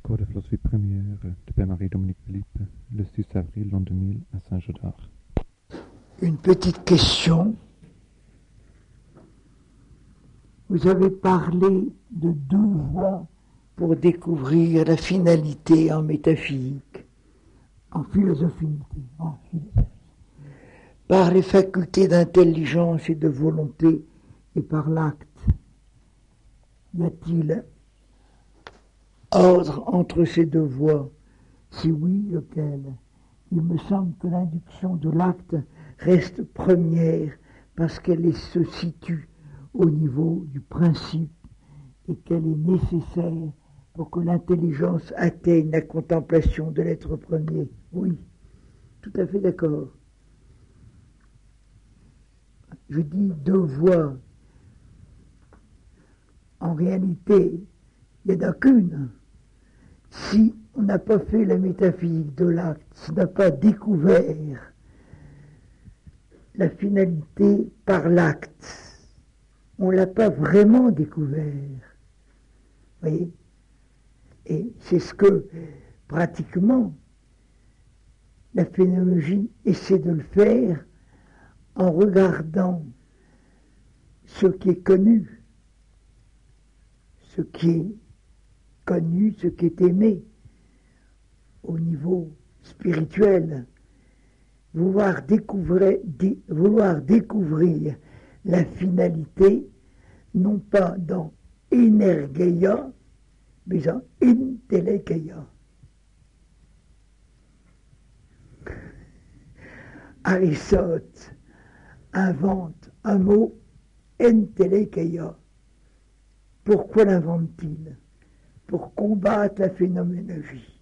Cours de philosophie première de Père Marie-Dominique Philippe, le 6 avril l'an 2000 à Saint-Jeudard. Une petite question. Vous avez parlé de deux voies pour découvrir la finalité en métaphysique, en philosophie, par les facultés d'intelligence et de volonté et par l'acte. Y a-t-il ordre entre ces deux voies? Si oui, lequel? Il me semble que l'induction de l'acte reste première parce qu'elle se situe au niveau du principe et qu'elle est nécessaire pour que l'intelligence atteigne la contemplation de l'être premier. Oui, tout à fait d'accord. Je dis deux voies. En réalité, il n'y en a qu'une. Si on n'a pas fait la métaphysique de l'acte, si on n'a pas découvert la finalité par l'acte, on ne l'a pas vraiment découvert. Vous voyez? Et c'est ce que, pratiquement, la phénoménologie essaie de le faire en regardant ce qui est connu, ce qui est connu, ce qui est aimé au niveau spirituel, vouloir découvrir la finalité, non pas dans energeia, mais dans intelekeia. Aristote invente un mot, entelekeia. Pourquoi l'invente-t-il? Pour combattre la phénoménologie.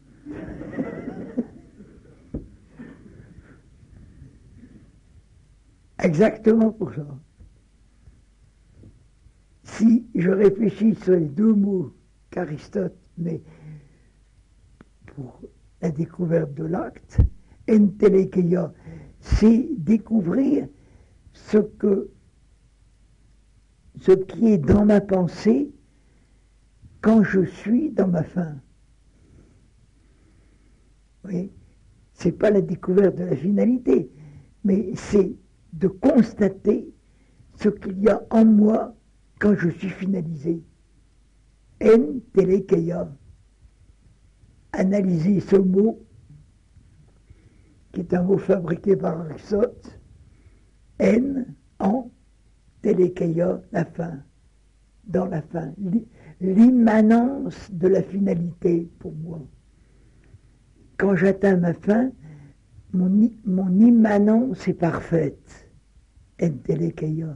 Exactement pour ça. Si je réfléchis sur les deux mots qu'Aristote met pour la découverte de l'acte, entelekeia, c'est découvrir ce qui est dans ma pensée quand je suis dans ma fin. Oui, c'est pas la découverte de la finalité, mais c'est de constater ce qu'il y a en moi quand je suis finalisé. Entelekeia. Analyser ce mot, qui est un mot fabriqué par Aristote, en telekeia, la fin, dans la fin, l'immanence de la finalité pour moi. Quand j'atteins ma fin, mon immanence est parfaite, entelekeia.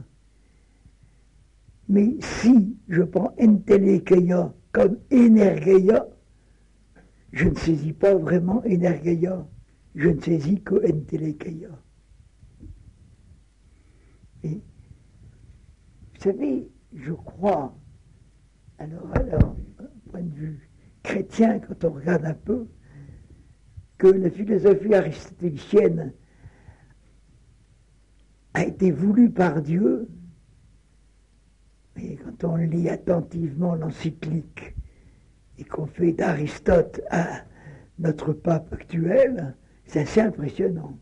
Mais si je prends entelekeia comme energeia, je ne saisis pas vraiment energeia, je ne saisis que entelekeia. Et vous savez, je crois, alors, point de vue chrétien, quand on regarde un peu, que la philosophie aristotélicienne a été voulue par Dieu, et quand on lit attentivement l'encyclique et qu'on fait d'Aristote à notre pape actuel, c'est assez impressionnant.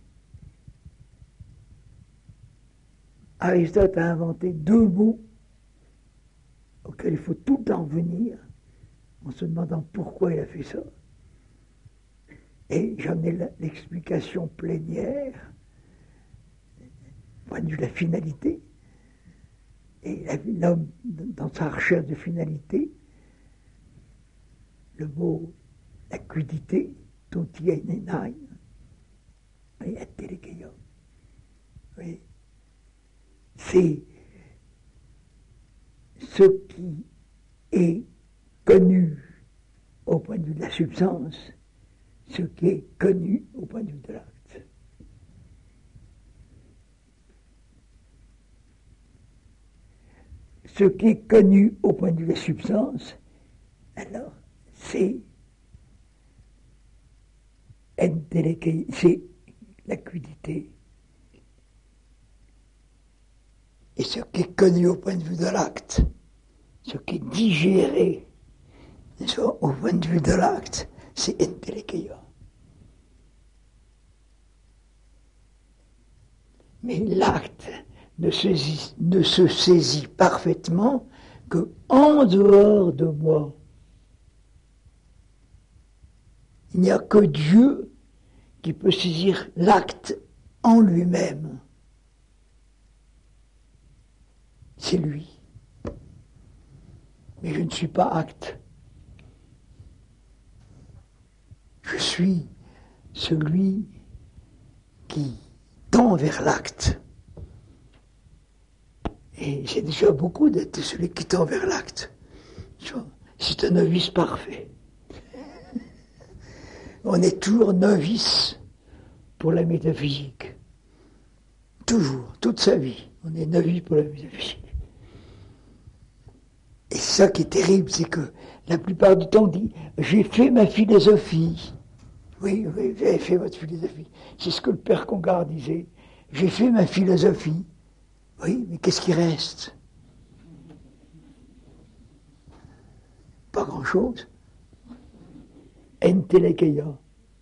Aristote a inventé deux mots auxquels il faut tout le temps venir, en se demandant pourquoi il a fait ça. Et j'en ai l'explication plénière, point de vue de la finalité. Et l'homme, dans sa recherche de finalité, le mot acuité, totienenai, et entelekeia. Oui. C'est ce qui est connu au point de vue de la substance, ce qui est connu au point de vue de l'acte. Ce qui est connu au point de vue de la substance, alors c'est l'acuité. Et ce qui est connu au point de vue de l'acte, ce qui est digéré Au point de vue de l'acte, c'est entelekeia. Mais l'acte ne se saisit parfaitement que en dehors de moi. Il n'y a que Dieu qui peut saisir l'acte en lui-même. C'est lui. Mais je ne suis pas acte. Je suis celui qui tend vers l'acte. Et j'ai déjà beaucoup d'être celui qui tend vers l'acte. C'est un novice parfait. On est toujours novice pour la métaphysique. Toujours, toute sa vie, on est novice pour la métaphysique. Et ça qui est terrible, c'est que la plupart du temps on dit « j'ai fait ma philosophie ». Oui, vous avez fait votre philosophie. C'est ce que le père Congar disait. « J'ai fait ma philosophie ». Oui, mais qu'est-ce qui reste? Pas grand-chose. Entelekeia.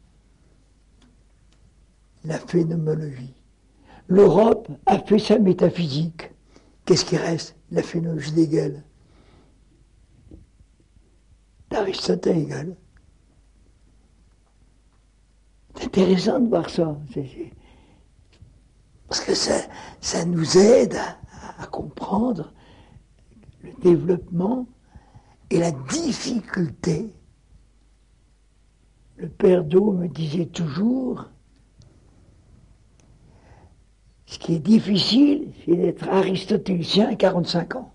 La phénoménologie. L'Europe a fait sa métaphysique. Qu'est-ce qui reste? La phénoménologie d'Hegel. D'Aristote à Hegel. C'est intéressant de voir ça. Parce que ça nous aide à comprendre le développement et la difficulté. Le père d'O me disait toujours, ce qui est difficile, c'est d'être aristotélicien à 45 ans.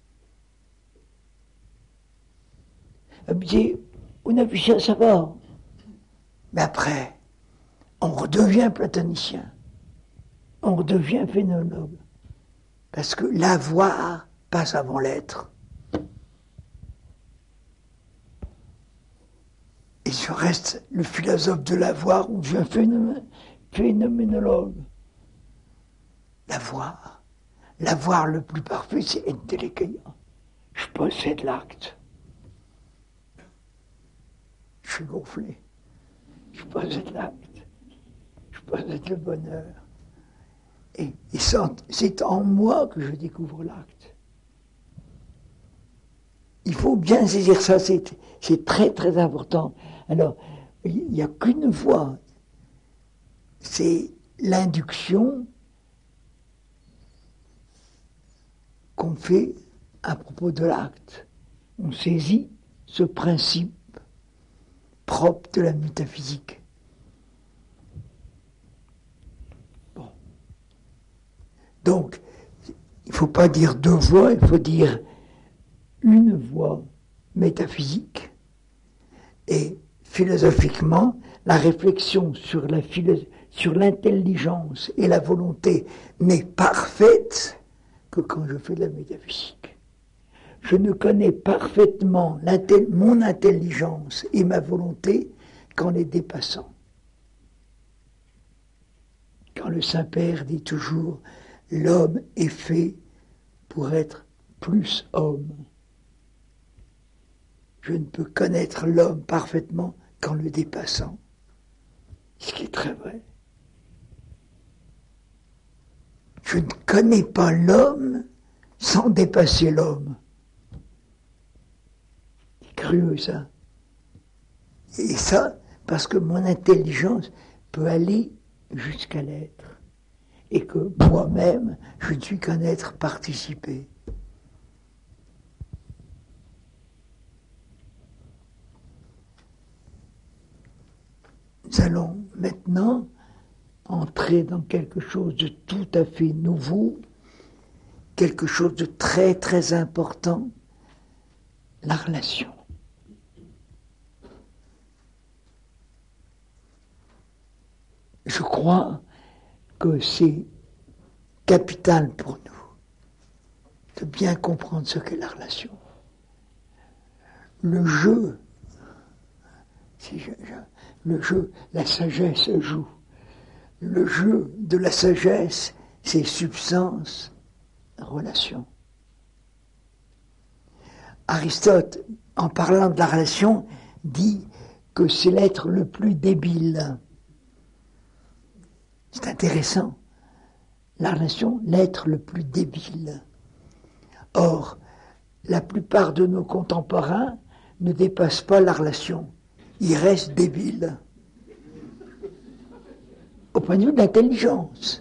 Il me disait, on a vu ça, ça va. Mais après, on redevient platonicien. On redevient phénoménologue. Parce que l'avoir passe avant l'être. Et je reste le philosophe de l'avoir ou devient phénoménologue. L'avoir. L'avoir le plus parfait, c'est entelekeia. Je possède l'acte. Je suis gonflé. Je possède l'acte. Je possède le bonheur. Et c'est en moi que je découvre l'acte. Il faut bien saisir ça, c'est très très important. Alors, il n'y a qu'une voie, c'est l'induction qu'on fait à propos de l'acte. On saisit ce principe propre de la métaphysique. Bon. Donc, il ne faut pas dire deux voies, il faut dire une voie métaphysique et philosophiquement, la réflexion sur l'intelligence et la volonté n'est parfaite que quand je fais de la métaphysique. Je ne connais parfaitement mon intelligence et ma volonté qu'en les dépassant. Quand le Saint-Père dit toujours « l'homme est fait pour être plus homme ». Je ne peux connaître l'homme parfaitement qu'en le dépassant. Ce qui est très vrai. Je ne connais pas l'homme sans dépasser l'homme. C'est curieux ça. Et ça, parce que mon intelligence peut aller jusqu'à l'être. Et que moi-même, je ne suis qu'un être participé. Nous allons maintenant entrer dans quelque chose de tout à fait nouveau, quelque chose de très très important, la relation. Je crois que c'est capital pour nous de bien comprendre ce qu'est la relation. Le jeu, le jeu, la sagesse joue. Le jeu de la sagesse, c'est substance, relation. Aristote, en parlant de la relation, dit que c'est l'être le plus débile. C'est intéressant. La relation, l'être le plus débile. Or, la plupart de nos contemporains ne dépassent pas la relation. Ils restent débiles. Au point de vue de l'intelligence.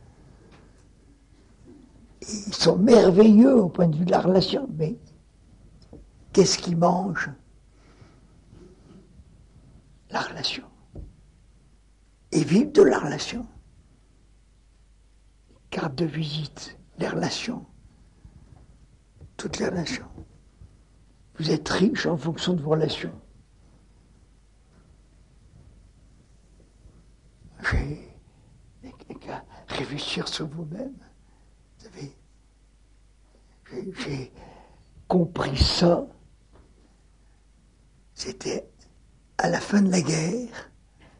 Ils sont merveilleux au point de vue de la relation, mais qu'est-ce qu'ils mangent? La relation. Et vivent de la relation. Carte de visite, les relations. Toutes les relations. Vous êtes riche en fonction de vos relations. J'ai qu'à réfléchir sur vous-même. Vous savez, j'ai compris ça. C'était à la fin de la guerre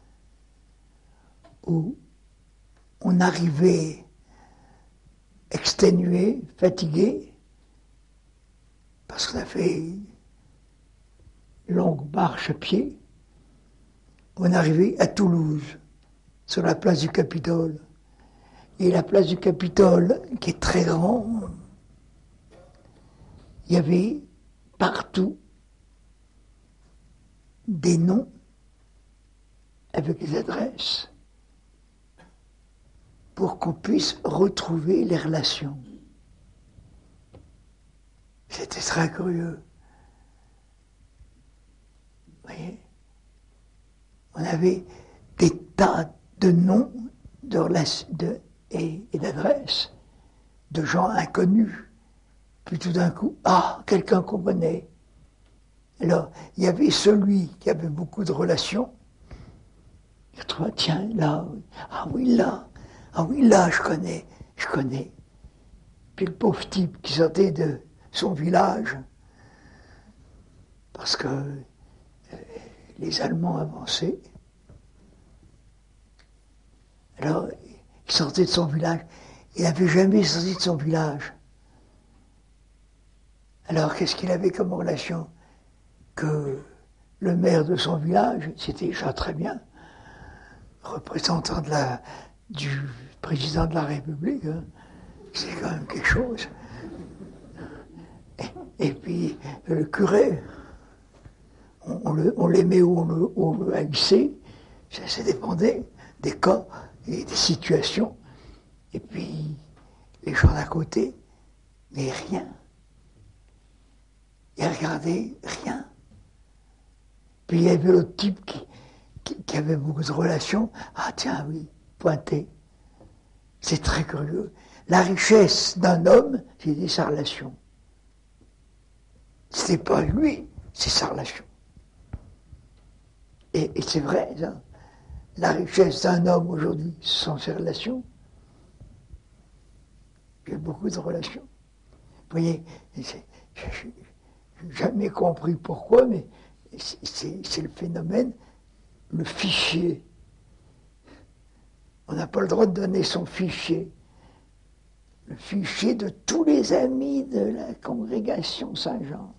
où on arrivait exténué, fatigué, parce qu'on a fait une longue marche à pied. On arrivait à Toulouse, sur la place du Capitole. Et la place du Capitole, qui est très grande, il y avait partout des noms avec des adresses pour qu'on puisse retrouver les relations. C'était très curieux. Vous voyez, on avait des tas de noms et d'adresses de gens inconnus. Puis tout d'un coup, quelqu'un qu'on connaît. Alors, il y avait celui qui avait beaucoup de relations. Il trouve, tiens, là, là, je connais. Puis le pauvre type qui sortait de son village, parce que les Allemands avançaient. Alors, il sortait de son village. Il n'avait jamais sorti de son village. Alors, qu'est-ce qu'il avait comme relation? Que le maire de son village, c'était déjà très bien, représentant du président de la République, hein, c'est quand même quelque chose. Et puis, le curé, on l'aimait ou on le haïssait, ça dépendait des cas et des situations. Et puis, les gens d'à côté, mais rien. Ils regardaient rien. Puis il y avait l'autre type qui avait beaucoup de relations. Ah tiens, oui, pointé. C'est très curieux. La richesse d'un homme, c'était sa relation. C'est pas lui, c'est sa relation. Et c'est vrai, ça. La richesse d'un homme aujourd'hui, ce sont ses relations. J'ai beaucoup de relations. Vous voyez, j'ai jamais compris pourquoi, mais c'est le phénomène, le fichier. On n'a pas le droit de donner son fichier. Le fichier de tous les amis de la congrégation Saint-Jean.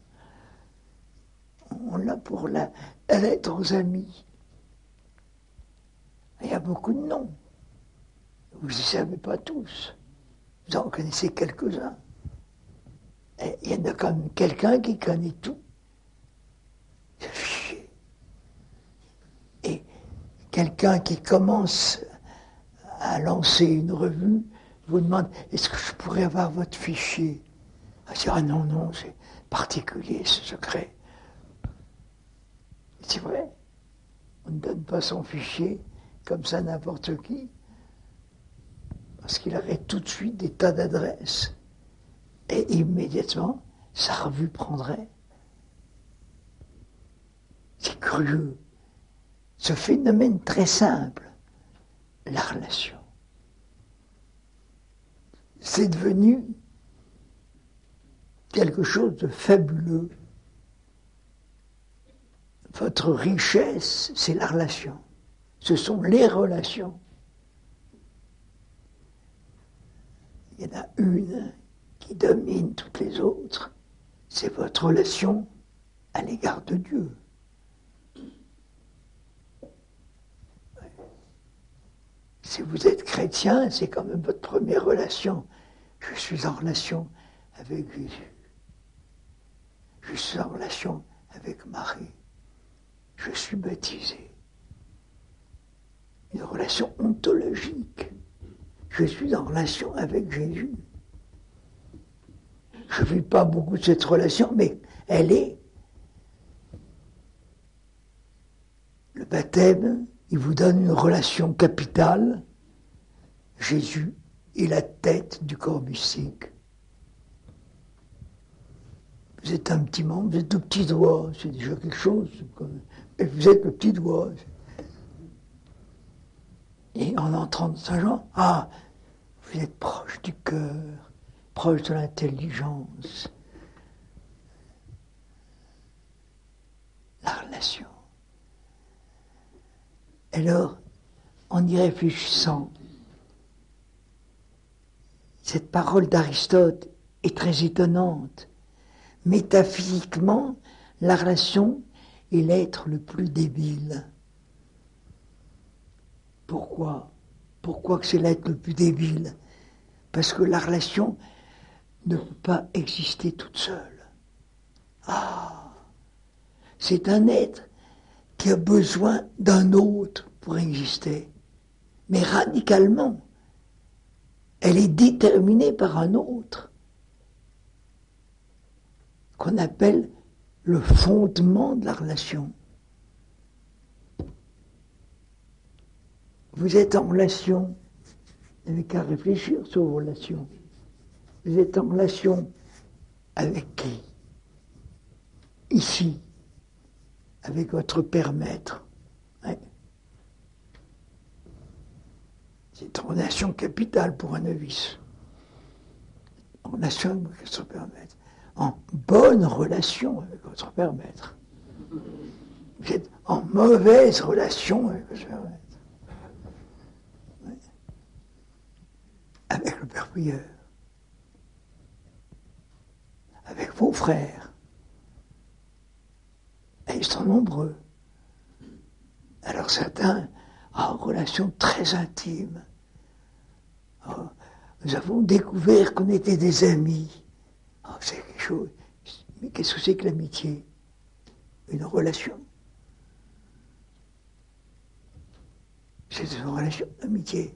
On l'a pour la lettre aux amis. Il y a beaucoup de noms. Vous ne savez pas tous. Vous en connaissez quelques-uns. Et il y en a quand même quelqu'un qui connaît tout. C'est le fichier. Et quelqu'un qui commence à lancer une revue vous demande, est-ce que je pourrais avoir votre fichier? Non, c'est particulier, c'est secret. C'est vrai. On ne donne pas son fichier comme ça à n'importe qui, parce qu'il aurait tout de suite des tas d'adresses. Et immédiatement, sa revue prendrait. C'est curieux. Ce phénomène très simple, la relation. C'est devenu quelque chose de fabuleux. Votre richesse, c'est la relation. Ce sont les relations. Il y en a une qui domine toutes les autres, c'est votre relation à l'égard de Dieu. Si vous êtes chrétien, c'est quand même votre première relation. Je suis en relation avec Jésus. Je suis en relation avec Marie. Je suis baptisé. Une relation ontologique. Je suis en relation avec Jésus. Je ne vis pas beaucoup de cette relation, mais elle est. Le baptême, il vous donne une relation capitale. Jésus est la tête du corps mystique. Vous êtes un petit membre, vous êtes le petit doigt, c'est déjà quelque chose. Et vous êtes le petit doigt. Et en entrant dans Saint-Jean, vous êtes proche du cœur, proche de l'intelligence. La relation. Alors, en y réfléchissant, cette parole d'Aristote est très étonnante. Métaphysiquement, la relation est l'être le plus débile. Pourquoi? Pourquoi que c'est l'être le plus débile? Parce que la relation ne peut pas exister toute seule. C'est un être qui a besoin d'un autre pour exister. Mais radicalement, elle est déterminée par un autre, qu'on appelle le fondement de la relation. Vous êtes en relation, vous n'avez qu'à réfléchir sur vos relations. Vous êtes en relation avec qui? Ici, avec votre Père Maître. Ouais. C'est une relation capitale pour un novice. En relation avec votre Père Maître. En bonne relation avec votre Père Maître. Vous êtes en mauvaise relation avec votre Père Maître. Ouais. Avec le Père Prieur. Avec vos frères. Et ils sont nombreux. Alors certains en relation très intime. Nous avons découvert qu'on était des amis. C'est quelque chose. Mais qu'est-ce que c'est que l'amitié? Une relation. C'est une relation d'amitié.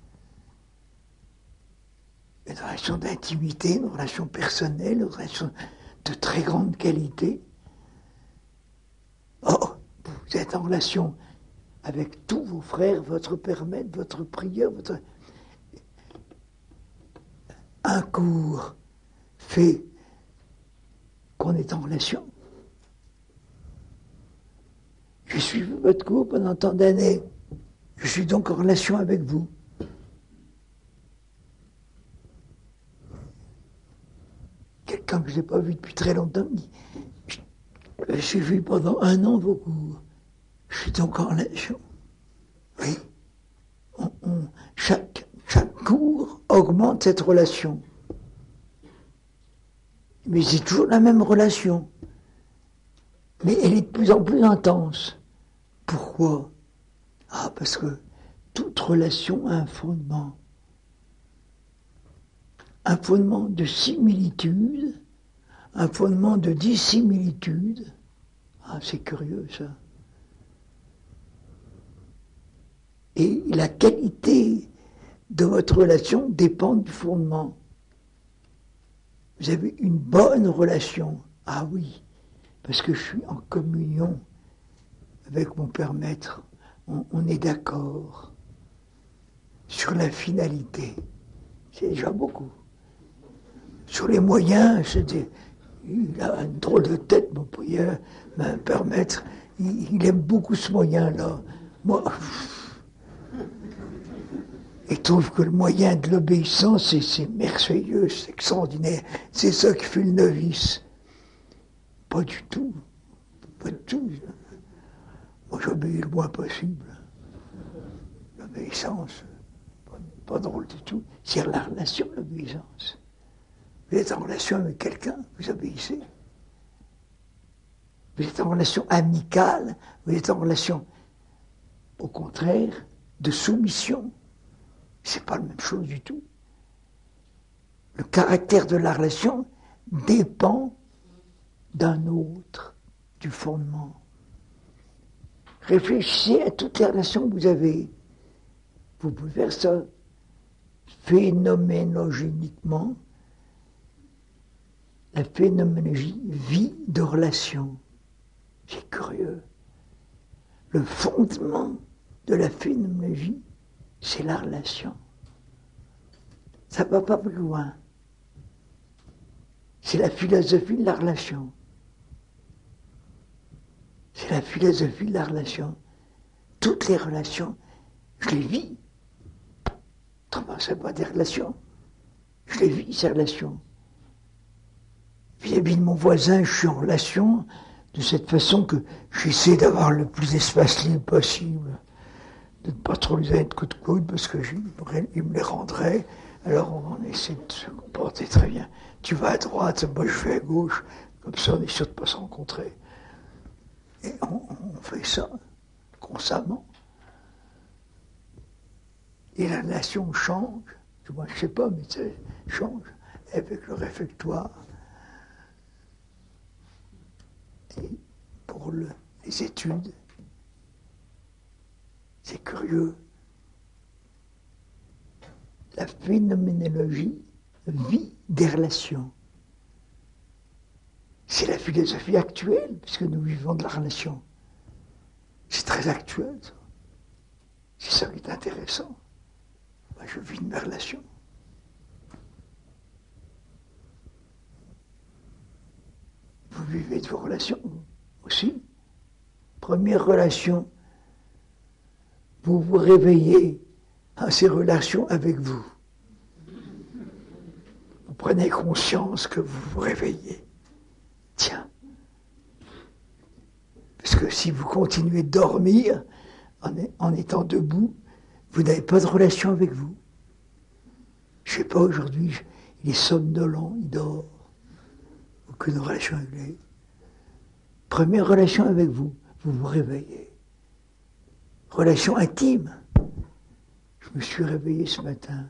Une relation d'intimité, une relation personnelle, une relation de très grande qualité. Vous êtes en relation avec tous vos frères, votre Père Maître, votre prieur, un cours fait qu'on est en relation. J'ai suivi votre cours pendant tant d'années. Je suis donc en relation avec vous. Quelqu'un que je n'ai pas vu depuis très longtemps me dit « J'ai suivi pendant 1 an vos cours. Je suis donc en relation. » Oui. Chaque cours augmente cette relation. Mais c'est toujours la même relation. Mais elle est de plus en plus intense. Pourquoi? Parce que toute relation a un fondement. Un fondement de similitude, un fondement de dissimilitude. C'est curieux ça. Et la qualité de votre relation dépend du fondement. Vous avez une bonne relation. Oui, parce que je suis en communion avec mon Père Maître. On est d'accord sur la finalité. C'est déjà beaucoup. Sur les moyens, il a une drôle de tête, mon prieur, mon Père Maître. Il aime beaucoup ce moyen-là. Moi, il trouve que le moyen de l'obéissance, c'est merveilleux, c'est extraordinaire. C'est ça qui fait le novice. Pas du tout. Pas du tout. Moi, j'obéis le moins possible. L'obéissance, pas drôle du tout. C'est la relation, l'obéissance. Vous êtes en relation avec quelqu'un, vous obéissez. vous êtes en relation amicale, vous êtes en relation, au contraire, de soumission. C'est pas la même chose du tout. Le caractère de la relation dépend d'un autre, du fondement. Réfléchissez à toutes les relations que vous avez. Vous pouvez faire ça phénoménogéniquement. La phénoménologie vit de relations. C'est curieux. Le fondement de la phénoménologie, c'est la relation. Ça ne va pas plus loin. C'est la philosophie de la relation. C'est la philosophie de la relation. Toutes les relations, je les vis. Autrement, ce n'est pas des relations. Je les vis, ces relations. Vis-à-vis de mon voisin, je suis en relation de cette façon que j'essaie d'avoir le plus d'espace libre possible, de ne pas trop lui donner de coups de coude parce que il me les rendrait. Alors on essaie de se comporter très bien. Tu vas à droite, moi je vais à gauche, comme ça on est sûr de ne pas se rencontrer. Et on fait ça constamment. Et la relation change, moi je sais pas, mais ça change avec le réfectoire. Et pour les études, c'est curieux. La phénoménologie vit des relations. C'est la philosophie actuelle, puisque nous vivons de la relation. C'est très actuel, ça. C'est ça qui est intéressant. Moi, je vis de mes relations. Vous vivez de vos relations aussi. Première relation, vous vous réveillez à ces relations avec vous. Vous prenez conscience que vous vous réveillez. Tiens. Parce que si vous continuez de dormir en étant debout, vous n'avez pas de relation avec vous. Je ne sais pas, aujourd'hui, il est somnolent, il dort. Aucune relation avec lui. Première relation avec vous, vous vous réveillez. Relation intime. Je me suis réveillé ce matin.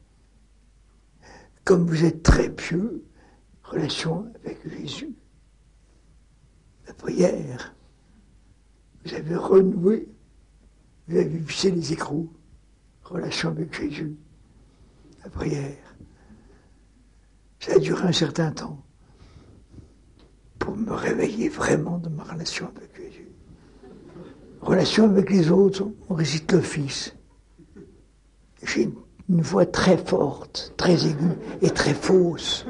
Comme vous êtes très pieux, relation avec Jésus. La prière. Vous avez renoué. Vous avez vissé les écrous. Relation avec Jésus. La prière. Ça a duré un certain temps. Pour me réveiller vraiment de ma relation avec Jésus. Relation avec les autres, on récite l'office. J'ai une voix très forte, très aiguë et très fausse.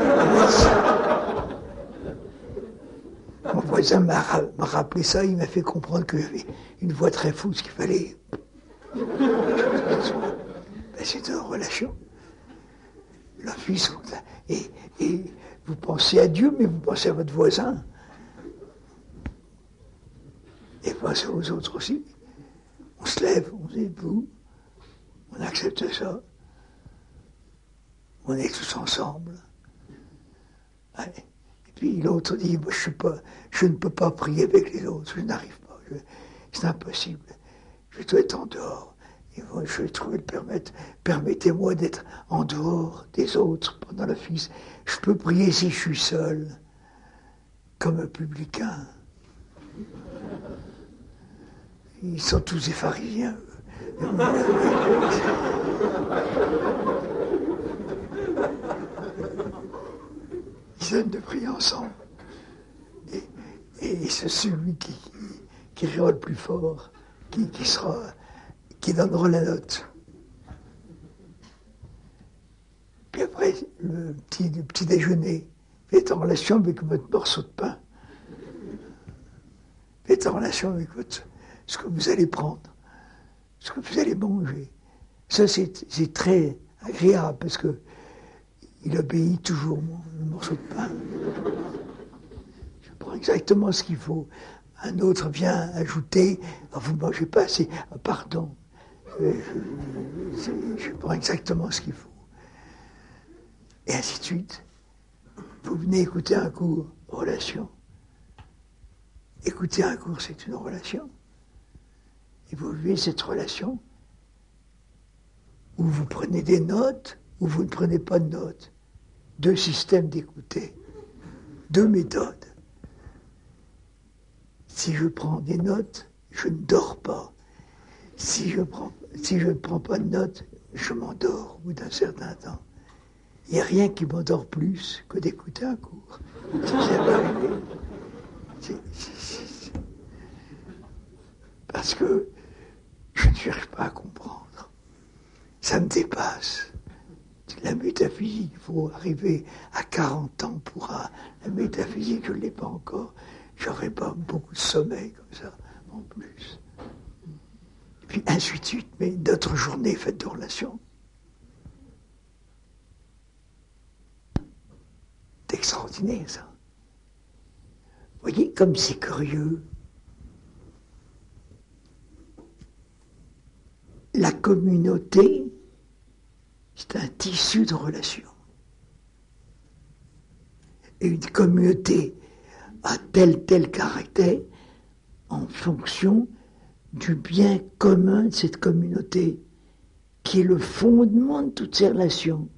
Mon voisin m'a rappelé ça, il m'a fait comprendre que j'avais une voix très fausse, qu'il fallait... C'est une relation. L'office, et vous pensez à Dieu, mais vous pensez à votre voisin. Et pensez aux autres aussi. On se lève, on dit vous, on accepte ça. On est tous ensemble. Ouais. Et puis l'autre dit, moi, je ne peux pas prier avec les autres, je n'arrive pas, c'est impossible. Je dois être en dehors. Et moi, je vais trouver le permettre. Permettez-moi d'être en dehors des autres pendant l'office. Je peux prier si je suis seul, comme un publicain. Ils sont tous des pharisiens. Ils donnent de prier ensemble. Et c'est celui qui rira le plus fort, qui donnera la note. Puis après, le petit déjeuner, faites en relation avec votre morceau de pain. Faites en relation avec ce que vous allez prendre, ce que vous allez manger. Ça, c'est très agréable parce que il obéit toujours, le morceau de pain. Je prends exactement ce qu'il faut. Un autre vient ajouter, vous ne mangez pas assez, pardon. Je prends exactement ce qu'il faut. Et ainsi de suite. Vous venez écouter un cours, relation. Écouter un cours, c'est une relation. Et vous vivez cette relation où vous prenez des notes, où vous ne prenez pas de notes. 2 systèmes d'écouter, 2 méthodes. Si je prends des notes, je ne dors pas. Si je ne prends pas de notes, je m'endors au bout d'un certain temps. Il n'y a rien qui m'endort plus que d'écouter un cours. Ça m'est arrivé. Parce que je ne cherche pas à comprendre. Ça me dépasse. La métaphysique, il faut arriver à 40 ans pour la métaphysique, je ne l'ai pas encore. J'aurais pas beaucoup de sommeil comme ça, en plus. Et puis ainsi de suite, mais notre journée est faite de relations. C'est extraordinaire, ça. Vous voyez, comme c'est curieux. La communauté, c'est un tissu de relations. Et une communauté a tel caractère en fonction du bien commun de cette communauté, qui est le fondement de toutes ces relations.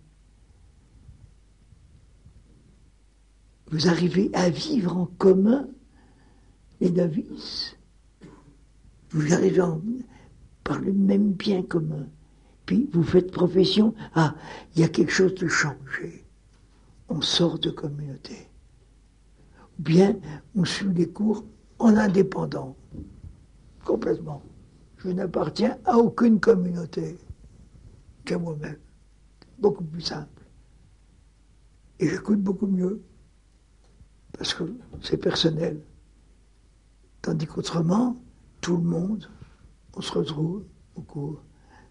Vous arrivez à vivre en commun les novices. Vous arrivez par le même bien commun. Puis vous faites profession, il y a quelque chose de changé. On sort de communauté. Ou bien on suit les cours en indépendant. Complètement. Je n'appartiens à aucune communauté qu'à moi-même. Beaucoup plus simple. Et j'écoute beaucoup mieux. Parce que c'est personnel. Tandis qu'autrement, tout le monde, on se retrouve au cours.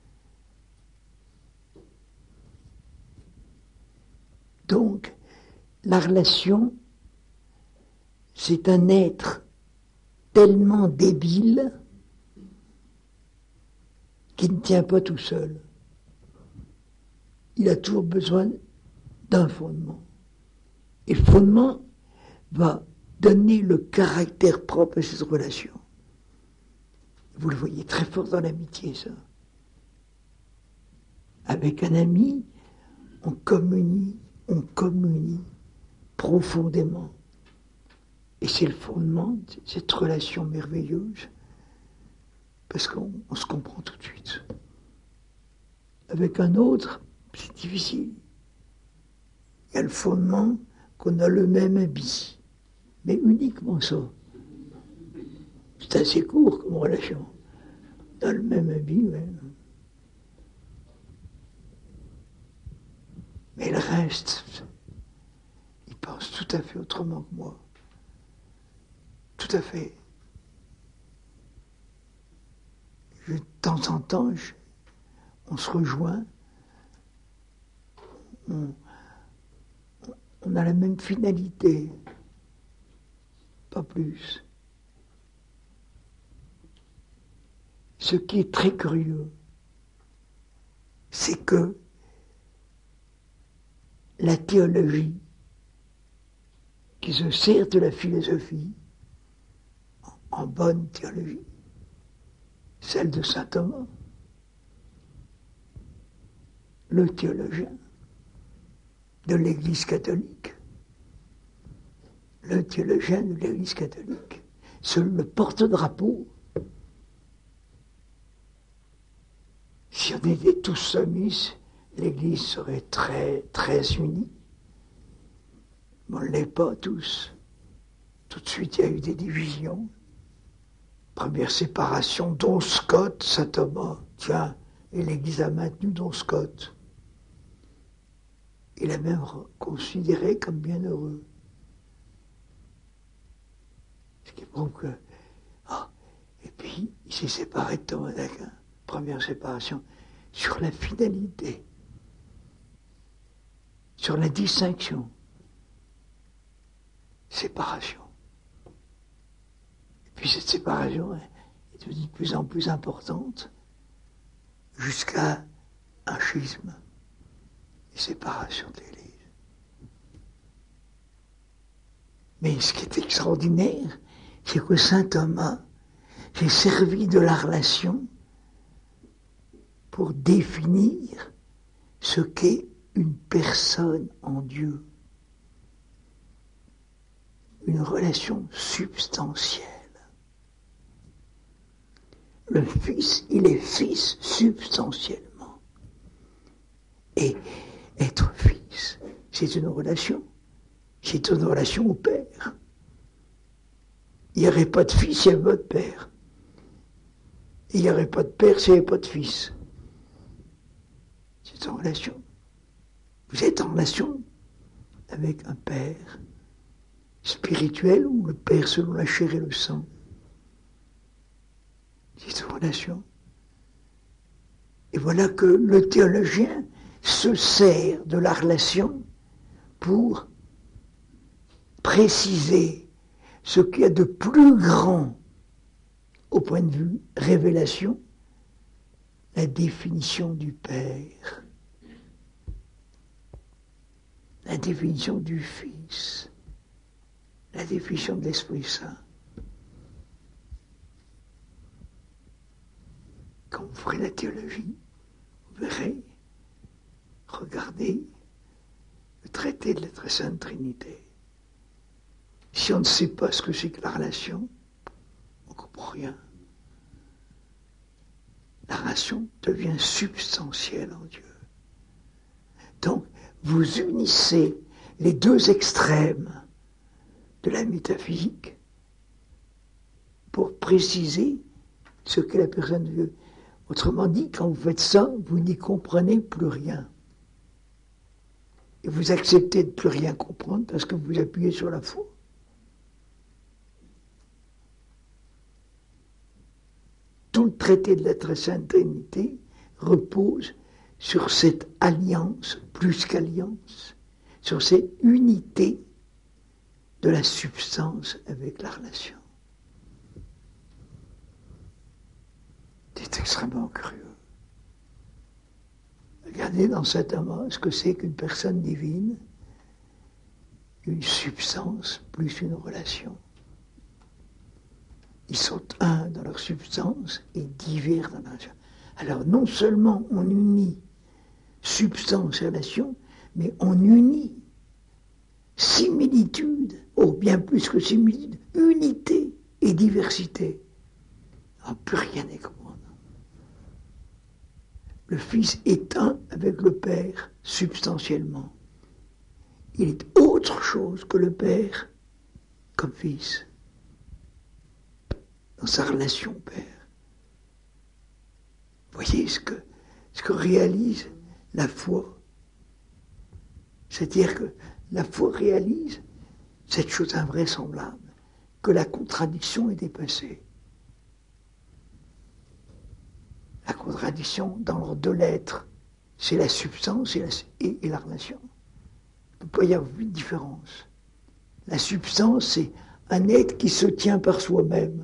Donc, la relation, c'est un être tellement débile qu'il ne tient pas tout seul. Il a toujours besoin d'un fondement. Et le fondement va donner le caractère propre à cette relation. Vous le voyez très fort dans l'amitié, ça. Avec un ami, on communie profondément. Et c'est le fondement de cette relation merveilleuse, parce qu'on se comprend tout de suite. Avec un autre, c'est difficile. Il y a le fondement qu'on a le même habit, mais uniquement ça. C'est assez court comme relation. On a le même habit, mais le reste, il pense tout à fait autrement que moi. Tout à fait. De temps en temps, on se rejoint. On a la même finalité. Pas plus. Ce qui est très curieux, c'est que la théologie, qui se sert de la philosophie, en bonne théologie, celle de saint Thomas, le théologien de l'Église catholique, le théologien de l'Église catholique, le porte-drapeau. Si on était tous soumis, l'Église serait très, très unie. Mais on ne l'est pas tous. Tout de suite, il y a eu des divisions. Première séparation, dont Scott, saint Thomas. Tiens, et l'Église a maintenu dont Scott. Il a même considéré comme bienheureux. Ce qui prouve que... et puis, il s'est séparé de Thomas d'Aquin. Première séparation. Sur la finalité. Sur la distinction. Séparation. Et puis cette séparation est devenue de plus en plus importante jusqu'à un schisme. Une séparation de l'Église. Mais ce qui est extraordinaire, c'est que saint Thomas s'est servi de la relation pour définir ce qu'est une personne en Dieu. Une relation substantielle. Le Fils, il est Fils substantiellement. Et être Fils, c'est une relation. C'est une relation au Père. Il n'y aurait pas de Fils s'il n'y avait pas de Père. Il n'y aurait pas de Père s'il n'y avait pas de Fils. C'est en relation. Vous êtes en relation avec un Père spirituel ou le Père selon la chair et le sang. C'est une relation. Et voilà que le théologien se sert de la relation pour préciser ce qu'il y a de plus grand au point de vue révélation, la définition du Père, la définition du Fils, la définition de l'Esprit Saint. Quand vous ferez la théologie, vous verrez, regardez le traité de la Très Sainte Trinité. Si on ne sait pas ce que c'est que la relation, on ne comprend rien. La relation devient substantielle en Dieu. Donc, vous unissez les deux extrêmes de la métaphysique pour préciser ce qu'est la personne de Dieu. Autrement dit, quand vous faites ça, vous n'y comprenez plus rien. Et vous acceptez de plus rien comprendre parce que vous appuyez sur la foi. Tout le traité de la Très Sainte Trinité repose sur cette alliance, plus qu'alliance, sur cette unité de la substance avec la relation. C'est extrêmement curieux. Regardez dans saint Thomas ce que c'est qu'une personne divine, une substance plus une relation. Ils sont un dans leur substance et divers dans leur relation. Alors non seulement on unit substance et relation, mais on unit similitude, bien plus que similitude, unité et diversité. Alors, plus rien n'est commun. Le Fils est un avec le Père substantiellement. Il est autre chose que le Père comme Fils, dans sa relation au Père. Voyez ce que réalise la foi. C'est-à-dire que la foi réalise cette chose invraisemblable, que la contradiction est dépassée. La contradiction dans leurs deux lettres, c'est la substance et la relation. Il ne peut pas y avoir une différence. La substance, c'est un être qui se tient par soi-même.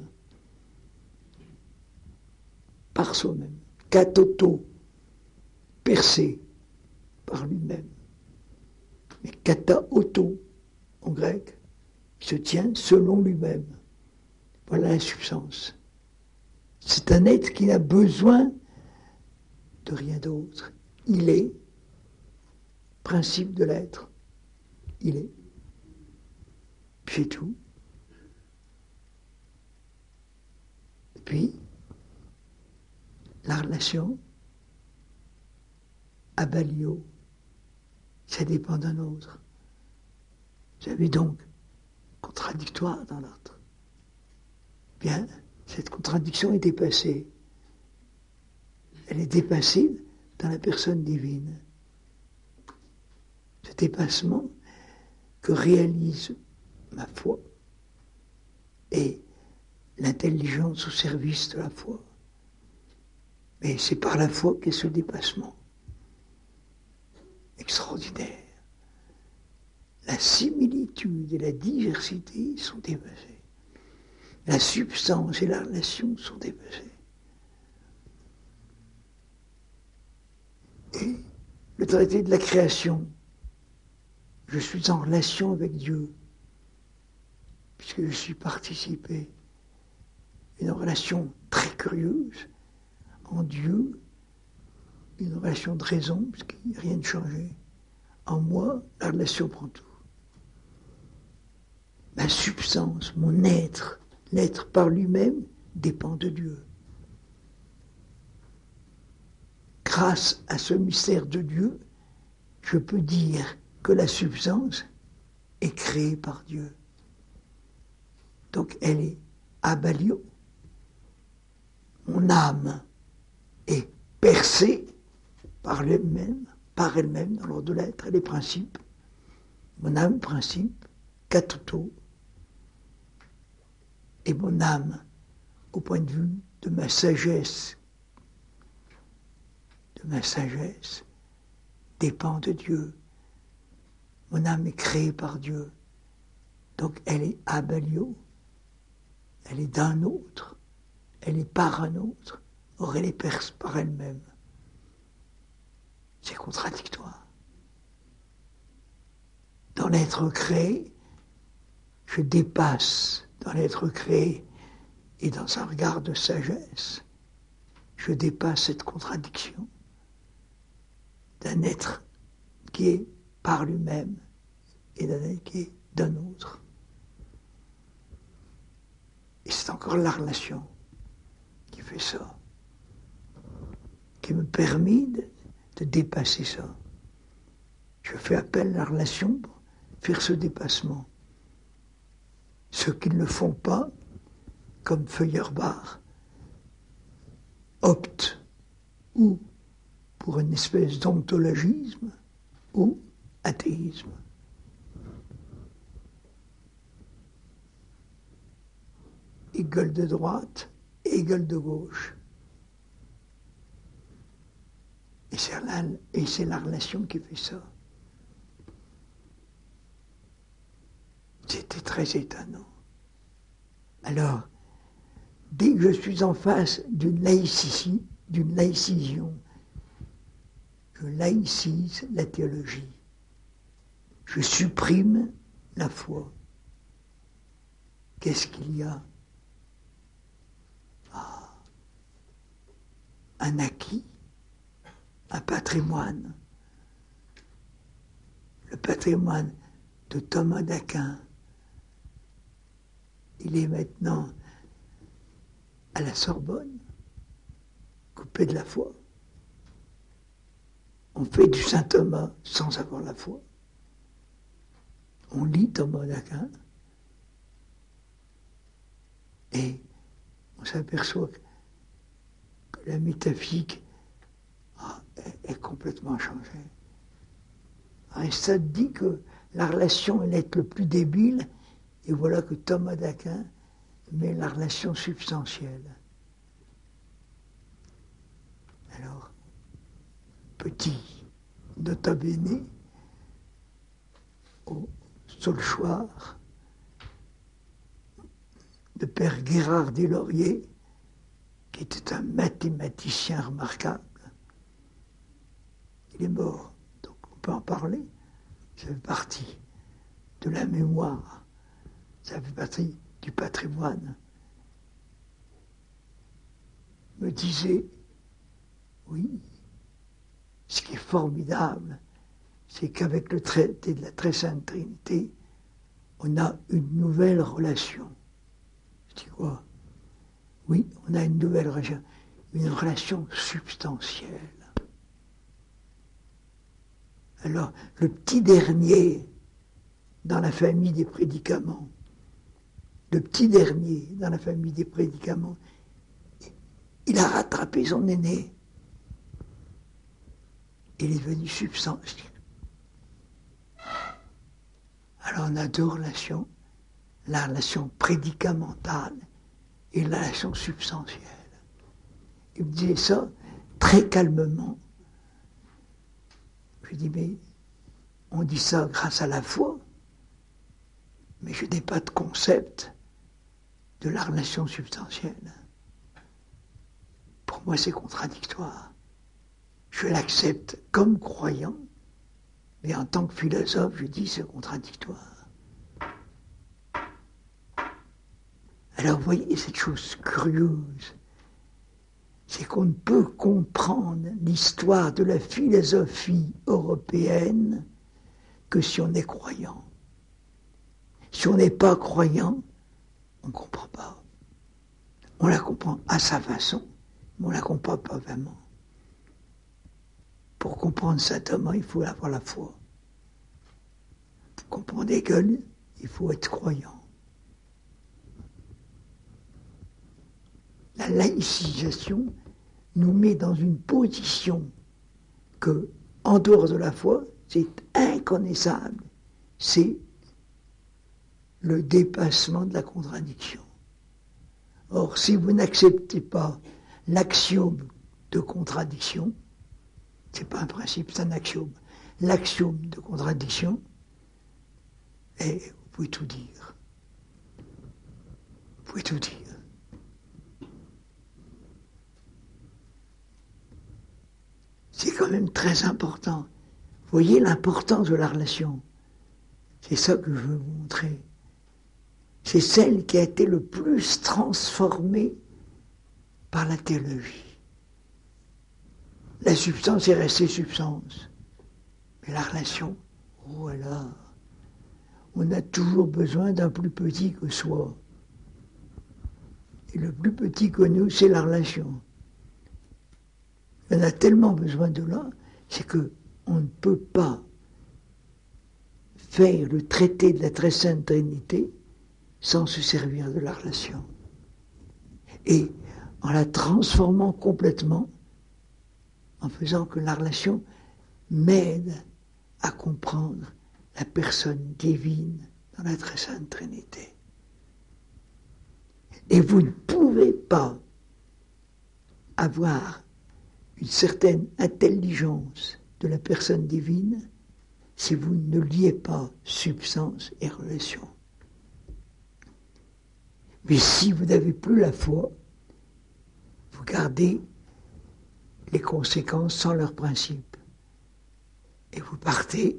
Par soi-même. Katoto, percé par lui-même. Mais kata auto, en grec, il se tient selon lui-même. Voilà la substance. C'est un être qui n'a besoin de rien d'autre. Il est, principe de l'être. Il est. C'est tout. Et puis, la relation, abalio, ça dépend d'un autre. Vous avez donc contradictoire dans l'autre. Bien, cette contradiction est dépassée. Elle est dépassée dans la personne divine. Ce dépassement que réalise ma foi et l'intelligence au service de la foi. Mais c'est par la foi qu'est ce dépassement extraordinaire. La similitude et la diversité sont dépassées. La substance et la relation sont dépassées. Et le traité de la création, je suis en relation avec Dieu. puisque je suis participé, une relation très curieuse en Dieu, une relation de raison, parce qu'il n'y a rien de changé. En moi, la relation prend tout. Ma substance, mon être, l'être par lui-même, dépend de Dieu. Grâce à ce mystère de Dieu, je peux dire que la substance est créée par Dieu. Donc elle est abalio. Mon âme est percée par elle-même dans l'ordre de l'être, les principes. Mon âme, principe, katuto. Et mon âme, au point de vue de ma sagesse, dépend de Dieu. Mon âme est créée par Dieu. Donc elle est abalio. Elle est d'un autre. Elle est par un autre. Or elle est perce par elle-même. C'est contradictoire. Dans l'être créé, je dépasse dans l'être créé et dans un regard de sagesse, je dépasse cette contradiction d'un être qui est par lui-même et d'un être qui est d'un autre. Et c'est encore la relation qui fait ça, qui me permet de dépasser ça. Je fais appel à la relation pour faire ce dépassement. Ceux qui ne le font pas, comme Feuerbach, optent ou pour une espèce d'ontologisme ou athéisme. Et gueule de droite et gueule de gauche. Et c'est la relation qui fait ça. C'était très étonnant. Alors, dès que je suis en face d'une laïcision, je laïcise la théologie. Je supprime la foi. Qu'est-ce qu'il y a? Un acquis, un patrimoine. Le patrimoine de Thomas d'Aquin. Il est maintenant à la Sorbonne, coupé de la foi. On fait du saint Thomas sans avoir la foi. On lit Thomas d'Aquin et on s'aperçoit que la métaphysique est complètement changée. Et ça dit que la relation est l'être le plus débile, et voilà que Thomas d'Aquin met la relation substantielle. Alors, petit nota bene, au Solchoir, de père Gérard Deslauriers, qui était un mathématicien remarquable. Il est mort, donc on peut en parler. Ça fait partie de la mémoire, ça fait partie du patrimoine. Me disait, oui, ce qui est formidable, c'est qu'avec le traité de la Très Sainte Trinité, on a une nouvelle relation. Je dis quoi? Oui, on a une nouvelle relation, une relation substantielle. Alors, le petit dernier dans la famille des prédicaments, il a rattrapé son aîné. Il est devenu substantiel. Alors on a deux relations, la relation prédicamentale et la relation substantielle. Il me disait ça très calmement. Je dis, mais on dit ça grâce à la foi, mais je n'ai pas de concept de la relation substantielle. Pour moi, c'est contradictoire. Je l'accepte comme croyant, mais en tant que philosophe, je dis c'est contradictoire. Alors vous voyez cette chose curieuse, c'est qu'on ne peut comprendre l'histoire de la philosophie européenne que si on est croyant. Si on n'est pas croyant, on ne comprend pas. On la comprend à sa façon, mais on ne la comprend pas vraiment. Pour comprendre Saint Thomas, il faut avoir la foi. Pour comprendre Hegel, il faut être croyant. La laïcisation nous met dans une position que, en dehors de la foi, c'est inconnaissable. C'est le dépassement de la contradiction. Or, si vous n'acceptez pas l'axiome de contradiction, c'est pas un principe, c'est un axiome. L'axiome de contradiction, et vous pouvez tout dire. Vous pouvez tout dire. C'est quand même très important. Vous voyez l'importance de la relation. C'est ça que je veux vous montrer. C'est celle qui a été le plus transformée par la théologie. La substance est restée substance. Mais la relation, oh là, on a toujours besoin d'un plus petit que soi. Et le plus petit que nous, c'est la relation. On a tellement besoin de là, c'est qu'on ne peut pas faire le traité de la très sainte Trinité sans se servir de la relation. Et en la transformant complètement, en faisant que la relation m'aide à comprendre la personne divine dans la très sainte Trinité. Et vous ne pouvez pas avoir une certaine intelligence de la personne divine si vous ne liez pas substance et relation. Mais si vous n'avez plus la foi, vous gardez les conséquences sans leur principe. Et vous partez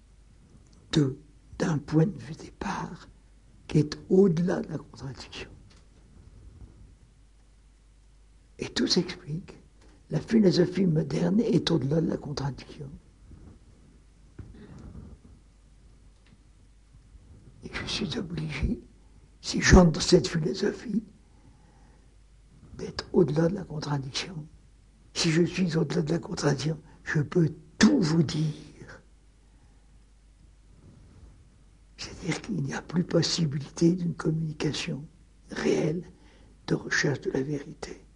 d'un point de vue départ qui est au-delà de la contradiction. Et tout s'explique. La philosophie moderne est au-delà de la contradiction. Et je suis obligé, si j'entre dans cette philosophie, d'être au-delà de la contradiction. Si je suis au-delà de la contradiction, je peux tout vous dire. C'est-à-dire qu'il n'y a plus possibilité d'une communication réelle de recherche de la vérité.